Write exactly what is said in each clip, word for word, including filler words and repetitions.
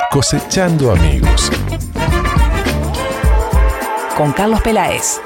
Cosechando amigos. Con Carlos Peláez.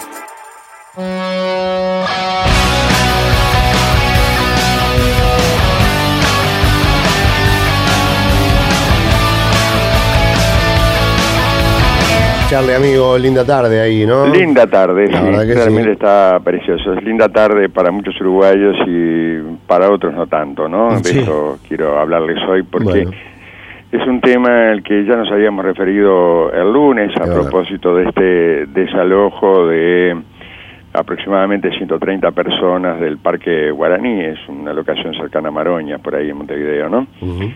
Charle, amigo, linda tarde ahí, ¿no? Linda tarde, La sí, verdad que realmente sí. Está precioso. Es linda tarde para muchos uruguayos y para otros no tanto, ¿no? De Sí. eso quiero hablarles hoy porque Bueno. es un tema al que ya nos habíamos referido el lunes a Es verdad. propósito de este desalojo de aproximadamente ciento treinta personas del Parque Guaraní. Es una locación cercana a Maroña, por ahí en Montevideo, ¿no? Uh-huh.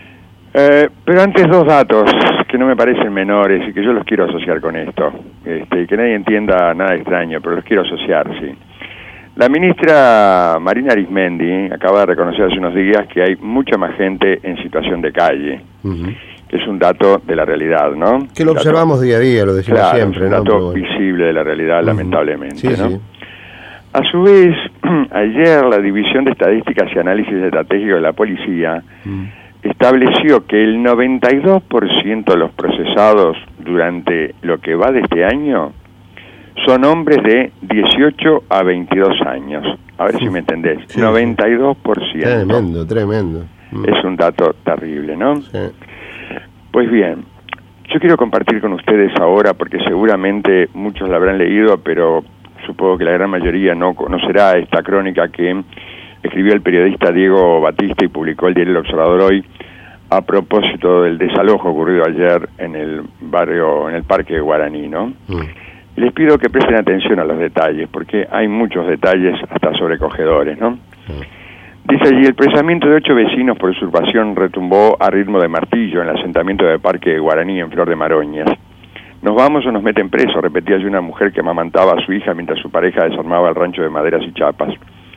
Eh, pero antes dos datos que no me parecen menores y que yo los quiero asociar con esto, este, que nadie entienda nada extraño, pero los quiero asociar, sí. La ministra Marina Arismendi acaba de reconocer hace unos días que hay mucha más gente en situación de calle, Uh-huh. que es un dato de la realidad, ¿no? Que lo Un dato- observamos día a día, lo decimos claro, siempre, es un ¿no? dato Pero bueno. visible de la realidad, Ujú. lamentablemente, Sí, ¿no? sí. A su vez, ayer la División de Estadísticas y Análisis Estratégico de la Policía Mm. estableció que el noventa y dos por ciento de los procesados durante lo que va de este año son hombres de dieciocho a veintidós años. A ver si me entendés. Sí, noventa y dos por ciento. Tremendo, tremendo. Mm. Es un dato terrible, ¿no? Sí. Pues bien, yo quiero compartir con ustedes ahora, porque seguramente muchos la habrán leído, pero supongo que la gran mayoría no conocerá esta crónica que escribió el periodista Diego Batista y publicó el diario El Observador hoy, a propósito del desalojo ocurrido ayer en el barrio, en el Parque Guaraní, ¿no? Mm. Les pido que presten atención a los detalles, porque hay muchos detalles hasta sobrecogedores, ¿no? Dice allí, el procesamiento de ocho vecinos por usurpación retumbó a ritmo de martillo en el asentamiento del Parque Guaraní en Flor de Maroñas. Nos vamos o nos meten preso, repetía allí una mujer que amamantaba a su hija mientras su pareja desarmaba el rancho de maderas y chapas.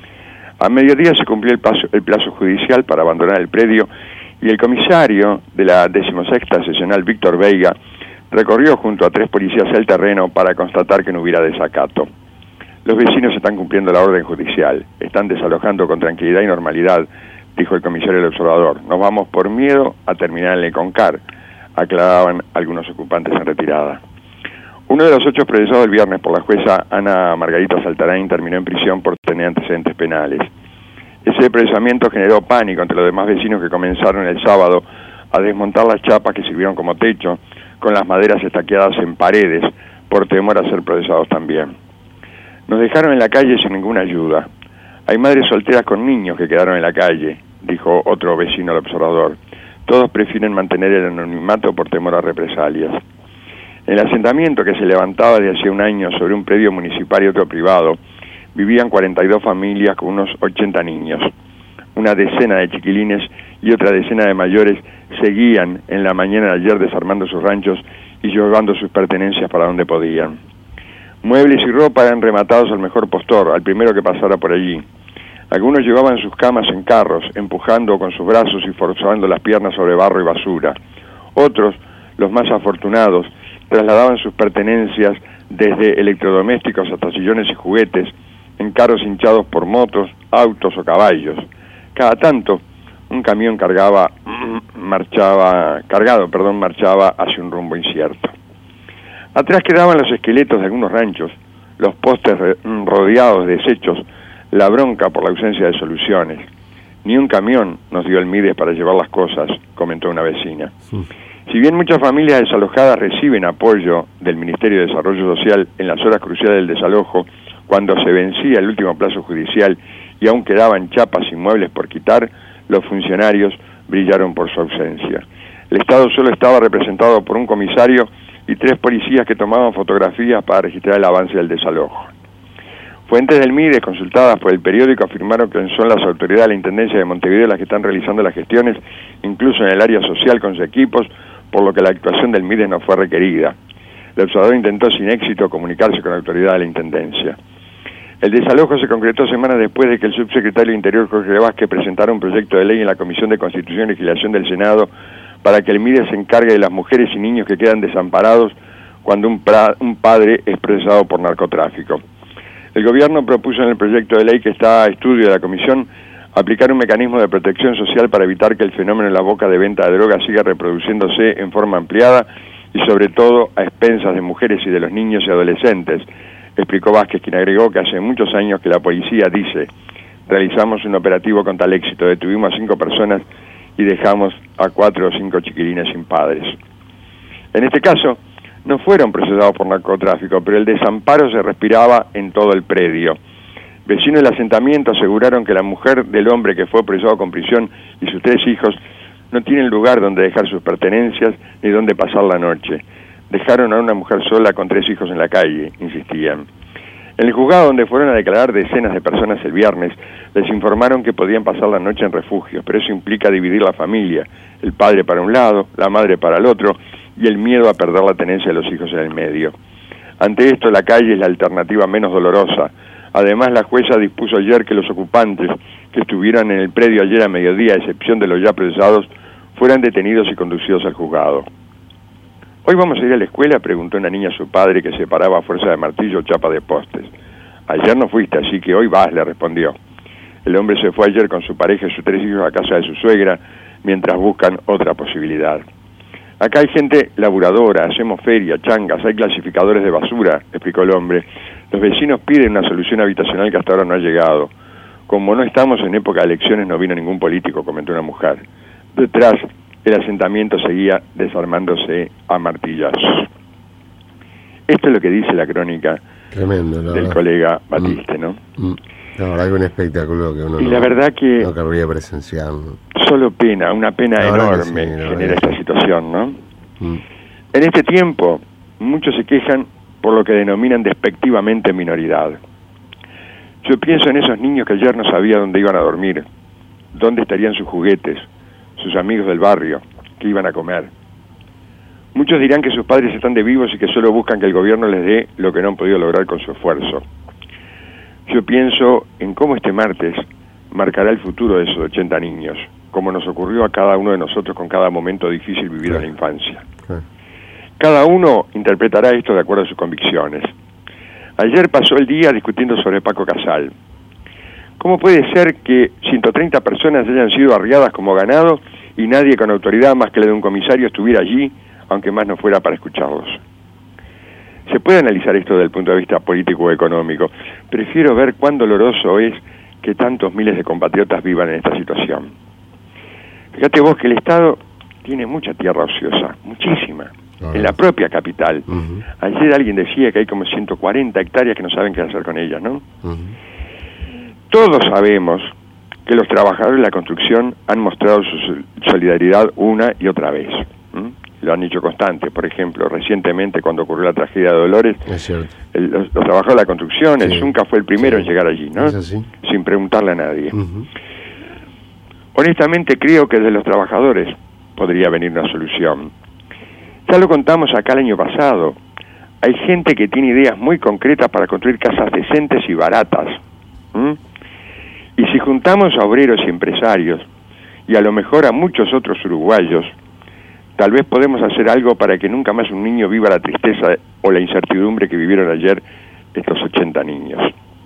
A mediodía se cumplió el, paso, el plazo judicial para abandonar el predio y el comisario de la decimosexta seccional, Víctor Veiga, recorrió junto a tres policías el terreno para constatar que no hubiera desacato. Los vecinos están cumpliendo la orden judicial, están desalojando con tranquilidad y normalidad, dijo el comisario del Observador. Nos vamos por miedo a terminar en el Concar, aclaraban algunos ocupantes en retirada. Uno de los ocho procesados el viernes por la jueza Ana Margarita Saltarain terminó en prisión por tener antecedentes penales. Ese procesamiento generó pánico entre los demás vecinos que comenzaron el sábado a desmontar las chapas que sirvieron como techo, con las maderas estaqueadas en paredes, por temor a ser procesados también. Nos dejaron en la calle sin ninguna ayuda. Hay madres solteras con niños que quedaron en la calle, dijo otro vecino al Observador. Todos prefieren mantener el anonimato por temor a represalias. En el asentamiento que se levantaba de hacía un año sobre un predio municipal y otro privado, vivían cuarenta y dos familias con unos ochenta niños. Una decena de chiquilines y otra decena de mayores seguían en la mañana de ayer desarmando sus ranchos y llevando sus pertenencias para donde podían. Muebles y ropa eran rematados al mejor postor, al primero que pasara por allí. Algunos llevaban sus camas en carros, empujando con sus brazos y forzando las piernas sobre barro y basura. Otros, los más afortunados, trasladaban sus pertenencias desde electrodomésticos hasta sillones y juguetes, en carros hinchados por motos, autos o caballos. Cada tanto, un camión cargaba, marchaba, cargado, perdón, marchaba hacia un rumbo incierto. Atrás quedaban los esqueletos de algunos ranchos, los postes rodeados de desechos, la bronca por la ausencia de soluciones. Ni un camión nos dio el Mides para llevar las cosas, comentó una vecina. Sí. Si bien muchas familias desalojadas reciben apoyo del Ministerio de Desarrollo Social en las horas cruciales del desalojo, cuando se vencía el último plazo judicial y aún quedaban chapas y muebles por quitar, los funcionarios brillaron por su ausencia. El Estado solo estaba representado por un comisario y tres policías que tomaban fotografías para registrar el avance del desalojo. Fuentes del Mides consultadas por el periódico afirmaron que son las autoridades de la Intendencia de Montevideo las que están realizando las gestiones, incluso en el área social con sus equipos, por lo que la actuación del Mides no fue requerida. El observador intentó sin éxito comunicarse con la autoridad de la Intendencia. El desalojo se concretó semanas después de que el subsecretario de Interior, Jorge Vázquez, presentara un proyecto de ley en la Comisión de Constitución y Legislación del Senado para que el Mides se encargue de las mujeres y niños que quedan desamparados cuando un, pra, un padre es procesado por narcotráfico. El gobierno propuso en el proyecto de ley que está a estudio de la Comisión aplicar un mecanismo de protección social para evitar que el fenómeno en la boca de venta de drogas siga reproduciéndose en forma ampliada y sobre todo a expensas de mujeres y de los niños y adolescentes, explicó Vázquez, quien agregó que hace muchos años que la policía dice: realizamos un operativo con tal éxito, detuvimos a cinco personas y dejamos a cuatro o cinco chiquilines sin padres. En este caso, no fueron procesados por narcotráfico, pero el desamparo se respiraba en todo el predio. Vecinos del asentamiento aseguraron que la mujer del hombre que fue procesado con prisión y sus tres hijos no tienen lugar donde dejar sus pertenencias ni donde pasar la noche. Dejaron a una mujer sola con tres hijos en la calle, insistían. En el juzgado donde fueron a declarar decenas de personas el viernes, les informaron que podían pasar la noche en refugios, pero eso implica dividir la familia, el padre para un lado, la madre para el otro, y el miedo a perder la tenencia de los hijos en el medio. Ante esto, la calle es la alternativa menos dolorosa. Además, la jueza dispuso ayer que los ocupantes que estuvieran en el predio ayer a mediodía, a excepción de los ya procesados, fueran detenidos y conducidos al juzgado. ¿Hoy vamos a ir a la escuela?, preguntó una niña a su padre, que se paraba a fuerza de martillo o chapa de postes. Ayer no fuiste, así que hoy vas, le respondió. El hombre se fue ayer con su pareja y sus tres hijos a casa de su suegra, mientras buscan otra posibilidad. Acá hay gente laburadora, hacemos feria, changas, hay clasificadores de basura, explicó el hombre. Los vecinos piden una solución habitacional que hasta ahora no ha llegado. Como no estamos en época de elecciones, no vino ningún político, comentó una mujer. Detrás, el asentamiento seguía desarmándose a martillazos. Esto es lo que dice la crónica Tremendo, la del verdad. colega Batiste, ¿no? Mm. La verdad que un espectáculo que uno y no, la verdad que no querría presenciar, ¿no? Solo pena, una pena La verdad que enorme sí, la genera verdad esta que sí. situación, ¿no? Mm. En este tiempo, muchos se quejan por lo que denominan despectivamente minoridad. Yo pienso en esos niños que ayer no sabían dónde iban a dormir, dónde estarían sus juguetes, sus amigos del barrio, qué iban a comer. Muchos dirán que sus padres están de vivos y que solo buscan que el gobierno les dé lo que no han podido lograr con su esfuerzo. Yo pienso en cómo este martes marcará el futuro de esos ochenta niños, como nos ocurrió a cada uno de nosotros con cada momento difícil vivido en la infancia. Claro. Cada uno interpretará esto de acuerdo a sus convicciones. Ayer pasó el día discutiendo sobre Paco Casal. ¿Cómo puede ser que ciento treinta personas hayan sido arriadas como ganado y nadie con autoridad más que la de un comisario estuviera allí, aunque más no fuera para escucharlos? Se puede analizar esto desde el punto de vista político o económico. Prefiero ver cuán doloroso es que tantos miles de compatriotas vivan en esta situación. Fíjate vos que el Estado tiene mucha tierra ociosa, muchísima, Ah. en la propia capital. Uh-huh. Ayer alguien decía que hay como ciento cuarenta hectáreas que no saben qué hacer con ellas, ¿no? Uh-huh. Todos sabemos que los trabajadores de la construcción han mostrado su solidaridad una y otra vez. ¿m? Lo han hecho constante. Por ejemplo, recientemente cuando ocurrió la tragedia de Dolores, Es cierto. el- los, los trabajadores de la construcción, el Sí. Zunca fue el primero Sí. en llegar allí, ¿no? Es así. Sin preguntarle a nadie. Uh-huh. Honestamente creo que de los trabajadores podría venir una solución. Ya lo contamos acá el año pasado. Hay gente que tiene ideas muy concretas para construir casas decentes y baratas. ¿m? Y si juntamos a obreros y empresarios, y a lo mejor a muchos otros uruguayos, tal vez podemos hacer algo para que nunca más un niño viva la tristeza o la incertidumbre que vivieron ayer estos ochenta niños.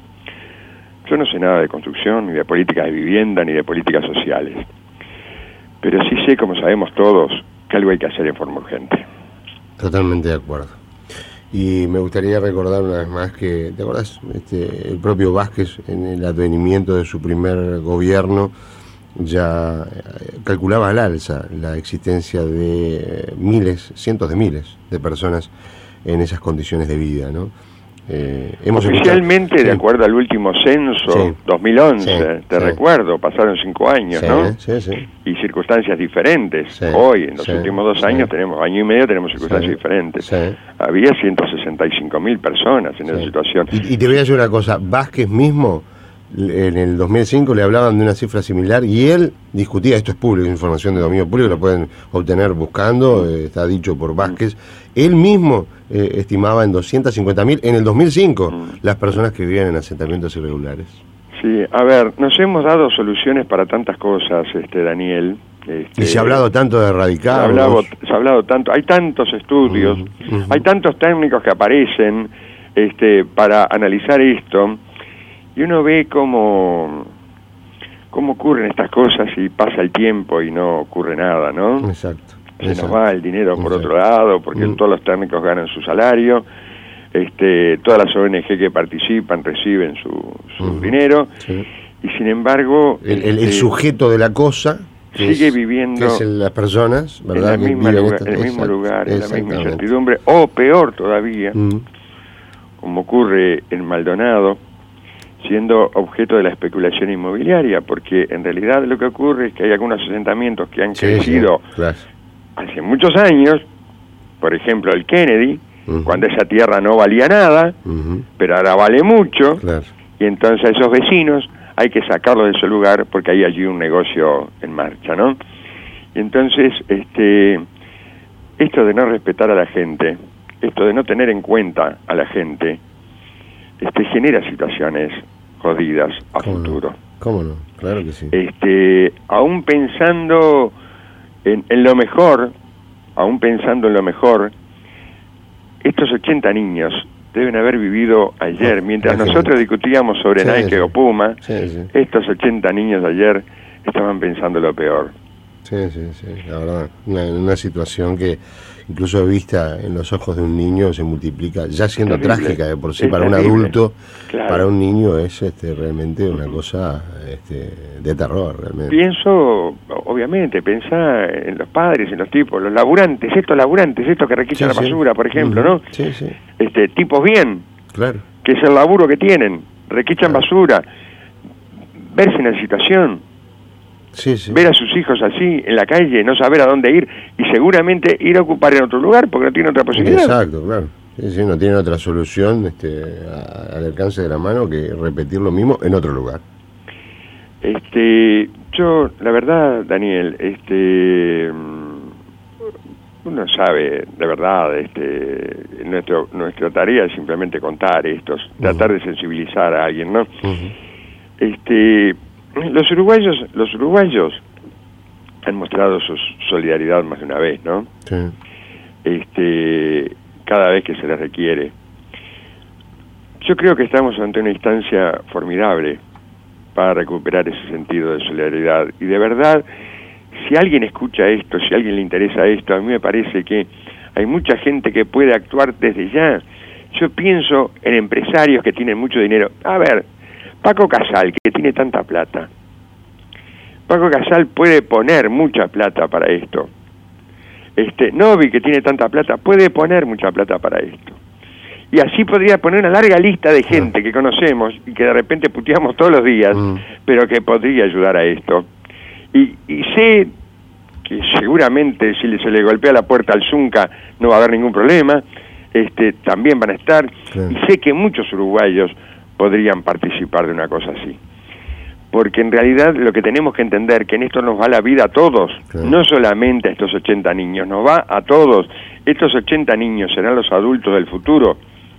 Yo no sé nada de construcción, ni de políticas de vivienda, ni de políticas sociales. Pero sí sé, como sabemos todos, que algo hay que hacer en forma urgente. Totalmente de acuerdo. Y me gustaría recordar una vez más que, ¿te acordás? Este, el propio Vázquez, en el advenimiento de su primer gobierno, ya eh, calculaba al alza la existencia de eh, miles, cientos de miles de personas en esas condiciones de vida, ¿no? Eh, hemos Oficialmente, escuchado, de sí. acuerdo al último censo, Sí. dos mil once, Sí, te sí. recuerdo, pasaron cinco años, Sí, ¿no? sí, sí. Y circunstancias diferentes. Sí, Hoy, en los sí, últimos dos sí. años, tenemos año y medio, tenemos circunstancias Sí, diferentes. sí. Había ciento sesenta y cinco mil personas en esa Sí. situación. Y, y te voy a decir una cosa, Vázquez mismo, en el dos mil cinco le hablaban de una cifra similar y él discutía, esto es público, información de dominio público, lo pueden obtener buscando, eh, está dicho por Vázquez, él mismo eh, estimaba en doscientos cincuenta mil en el dos mil cinco Mm. las personas que vivían en asentamientos irregulares. Sí, a ver, nos hemos dado soluciones para tantas cosas, este Daniel. Este, Y se ha hablado tanto de se ha erradicarlos. hablado, se ha hablado tanto, hay tantos estudios, Ujú, ujú. hay tantos técnicos que aparecen este, para analizar esto, y uno ve como, cómo ocurren estas cosas y pasa el tiempo y no ocurre nada, ¿no? Exacto. Se exacto. nos va el dinero por Exacto. otro lado, porque Mm. todos los técnicos ganan su salario, este, todas las O N G que participan reciben su, su Mm. dinero, Sí. y sin embargo... El, el- el este, sujeto de la cosa que sigue es, viviendo que es en las personas, en, ¿verdad? la Que misma viven lugar, esta- en el mismo exacto, lugar, en la misma exactamente. incertidumbre, o peor todavía, Mm. como ocurre en Maldonado, siendo objeto de la especulación inmobiliaria, porque en realidad lo que ocurre es que hay algunos asentamientos que han Sí, crecido sí, claro. hace muchos años, por ejemplo el Kennedy, Ujú. cuando esa tierra no valía nada, Ujú. pero ahora vale mucho, Claro. y entonces a esos vecinos hay que sacarlos de ese lugar porque hay allí un negocio en marcha, ¿no? Y entonces, este, esto de no respetar a la gente, esto de no tener en cuenta a la gente, este, genera situaciones jodidas a ¿Cómo no? futuro. ¿Cómo no? Claro que sí. Este, aún pensando en, en lo mejor, aún pensando en lo mejor, estos ochenta niños deben haber vivido ayer, Oh, mientras imagínate. nosotros discutíamos sobre Sí, Nike sí. o Puma, Sí, sí. estos ochenta niños de ayer estaban pensando lo peor. Sí, sí, sí, la verdad. Una, una situación que, incluso vista en los ojos de un niño, se multiplica, ya siendo Terrible. trágica de por sí Es para un terrible. adulto, Claro. para un niño es este, realmente una cosa este, de terror, realmente. Pienso, obviamente, pensá en los padres, en los tipos, los laburantes, estos laburantes, estos que requichan Sí, la sí. basura, por ejemplo, Ujú. ¿no? Sí, sí, Este, tipos bien, claro. que es el laburo que tienen, requichan Claro. basura, verse en la situación, Sí, sí. ver a sus hijos así en la calle, no saber a dónde ir y seguramente ir a ocupar en otro lugar porque no tiene otra posibilidad. Exacto, claro. Sí, sí, no tiene otra solución este, a- al alcance de la mano que repetir lo mismo en otro lugar. Este, yo, la verdad, Daniel, este, mm, uno sabe, de verdad, este, nuestro, nuestra tarea es simplemente contar esto, tratar de sensibilizar a alguien, ¿no? Ujú. Este, los uruguayos, los uruguayos han mostrado su solidaridad más de una vez, ¿no? Sí. Este, cada vez que se les requiere. Yo creo que estamos ante una instancia formidable para recuperar ese sentido de solidaridad. Y de verdad, si alguien escucha esto, si a alguien le interesa esto, a mí me parece que hay mucha gente que puede actuar desde ya. Yo pienso en empresarios que tienen mucho dinero. A ver, Paco Casal, que tiene tanta plata. Paco Casal puede poner mucha plata para esto. Este, Novi, que tiene tanta plata, puede poner mucha plata para esto. Y así podría poner una larga lista de gente que conocemos y que de repente puteamos todos los días, Mm. pero que podría ayudar a esto. Y, y sé que seguramente si se le golpea la puerta al Zunca no va a haber ningún problema, este, también van a estar, Claro. y sé que muchos uruguayos podrían participar de una cosa así. Porque en realidad lo que tenemos que entender que en esto nos va la vida a todos, Claro. no solamente a estos ochenta niños, nos va a todos. Estos ochenta niños serán los adultos del futuro.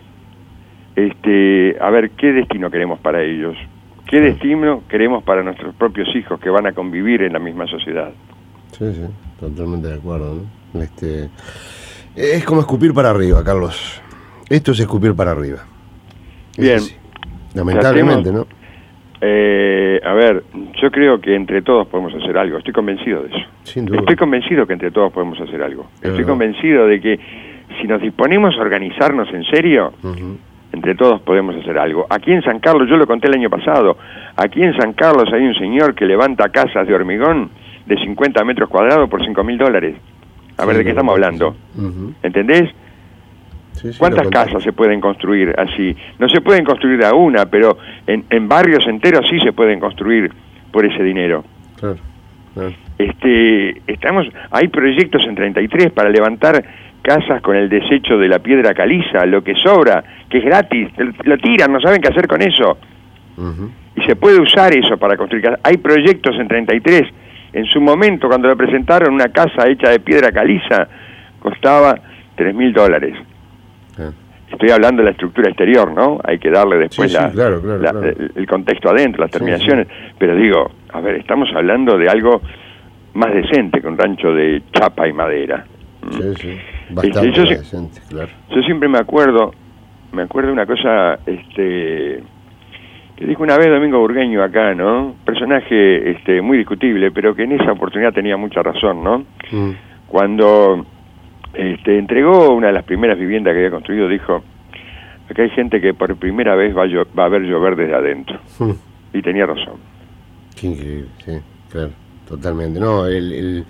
Este, a ver, ¿qué destino queremos para ellos? ¿Qué Claro. destino queremos para nuestros propios hijos que van a convivir en la misma sociedad? Sí, sí, totalmente de acuerdo, ¿no? Este, es como escupir para arriba, Carlos. Esto es escupir para arriba. Es Bien. así. Lamentablemente, Tratemos- ¿no? Eh, a ver, yo creo que entre todos podemos hacer algo, estoy convencido de eso. Sin duda. Estoy convencido que entre todos podemos hacer algo. Es Estoy verdad. convencido de que si nos disponemos a organizarnos en serio, Ujú. entre todos podemos hacer algo. Aquí en San Carlos, yo lo conté el año pasado, aquí en San Carlos hay un señor que levanta casas de hormigón de cincuenta metros cuadrados por cinco mil dólares. A ver, Sí, ¿de qué lo estamos contaste, hablando? sí. Ujú. ¿Entendés? Sí, sí, ¿Cuántas lo contaste. casas se pueden construir así? No se pueden construir a una, pero en, en barrios enteros sí se pueden construir por ese dinero. Claro, claro. Este, estamos, hay proyectos en treinta y tres para levantar casas con el desecho de la piedra caliza, lo que sobra, que es gratis, lo tiran, no saben qué hacer con eso. Ujú. Y se puede usar eso para construir casas. Hay proyectos en treinta y tres. En su momento, cuando lo presentaron, una casa hecha de piedra caliza costaba tres mil dólares. Ah. Estoy hablando de la estructura exterior, ¿no? Hay que darle después Sí, sí, la, claro, claro, la- claro. El, el contexto adentro, las Sí, terminaciones. Pero digo, a ver, estamos hablando de algo más decente que un rancho de chapa y madera. ¿Mm? Sí, sí. Bastante Este, yo sí- decente, claro. Yo siempre me acuerdo, me acuerdo de una cosa, este, que dijo una vez Domingo Burgueño acá, ¿no? Personaje este, muy discutible, pero que en esa oportunidad tenía mucha razón, ¿no? Mm. Cuando este, entregó una de las primeras viviendas que había construido, dijo, acá hay gente que por primera vez va a, va a ver llover desde adentro. Mm. Y tenía razón. Qué increíble, sí, claro, totalmente. No, el... el...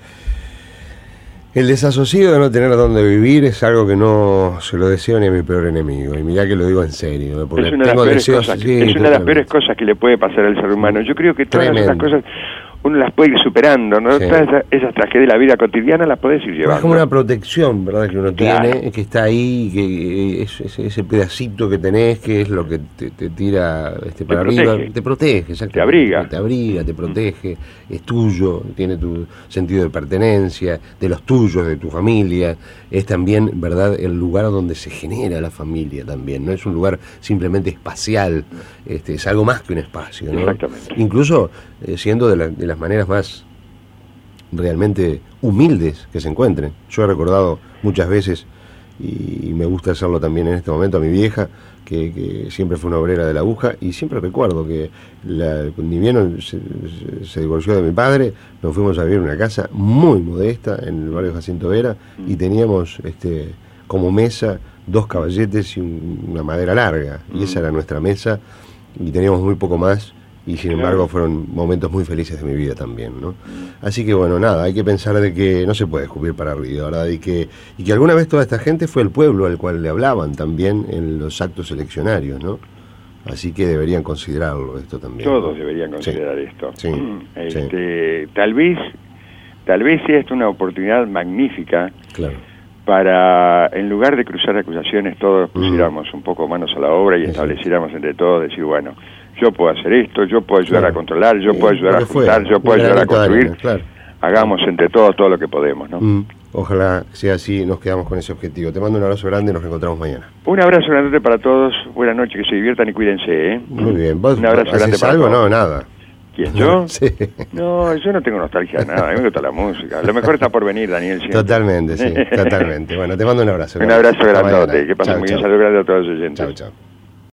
El desasosiego de no tener dónde vivir es algo que no se lo deseo ni a mi peor enemigo. Y mirá que lo digo en serio. Porque es una, tengo de, las deseos, cosas, sí, es una de las peores cosas que le puede pasar al ser humano. Yo creo que todas Tremendo. esas cosas uno las puede ir superando, ¿no? Sí. Todas esas, esas tragedias de la vida cotidiana las puedes ir llevando. Es como una protección, ¿verdad? Que uno claro. tiene, que está ahí, que es, es, ese pedacito que tenés, que es lo que te, te tira este, para te arriba. Protege. Te protege, exacto. Te abriga. Te abriga, te protege, mm. es tuyo, tiene tu sentido de pertenencia, de los tuyos, de tu familia. Es también, ¿verdad?, el lugar donde se genera la familia también. No es un lugar simplemente espacial, este, es algo más que un espacio, ¿no? Exactamente. Incluso eh, siendo de, la, de las maneras más realmente humildes que se encuentren. Yo he recordado muchas veces, y me gusta hacerlo también en este momento, a mi vieja, que, que siempre fue una obrera de la aguja, y siempre recuerdo que la, ni bien se, se divorció de mi padre, nos fuimos a vivir en una casa muy modesta en el barrio Jacinto Vera, y teníamos este como mesa dos caballetes y un, una madera larga, y esa era nuestra mesa, y teníamos muy poco más, y sin embargo fueron momentos muy felices de mi vida también, ¿no? Así que bueno, nada, hay que pensar de que no se puede escupir para arriba, ¿verdad? Y que, y que alguna vez toda esta gente fue el pueblo al cual le hablaban también en los actos eleccionarios, ¿no? Así que deberían considerarlo esto también. Todos ¿no? deberían considerar sí. esto. Sí, este, sí. Tal vez, tal vez sea esta una oportunidad magnífica claro. para, en lugar de cruzar acusaciones, todos pusiéramos mm. un poco manos a la obra y sí. estableciéramos entre todos, decir, bueno, yo puedo hacer esto, yo puedo ayudar claro. a controlar, yo sí, puedo ayudar a juntar, yo puedo ayudar a construir. Arena, claro. Hagamos entre todos todo lo que podemos, ¿no? Mm, ojalá sea así, nos quedamos con ese objetivo. Te mando un abrazo grande y nos reencontramos mañana. Un abrazo grande para todos, buenas noches, que se diviertan y cuídense, ¿eh? Muy bien. ¿Vos un abrazo grande para algo? todos. No, nada. ¿Quién, yo? Sí. No, yo no tengo nostalgia de nada, a mí me gusta la música. Lo mejor está por venir, Daniel. Siempre. Totalmente, sí, totalmente. Bueno, te mando un abrazo. Un abrazo grandote, que pasen muy bien, saludos grandes a todos los oyentes. Chau, chau.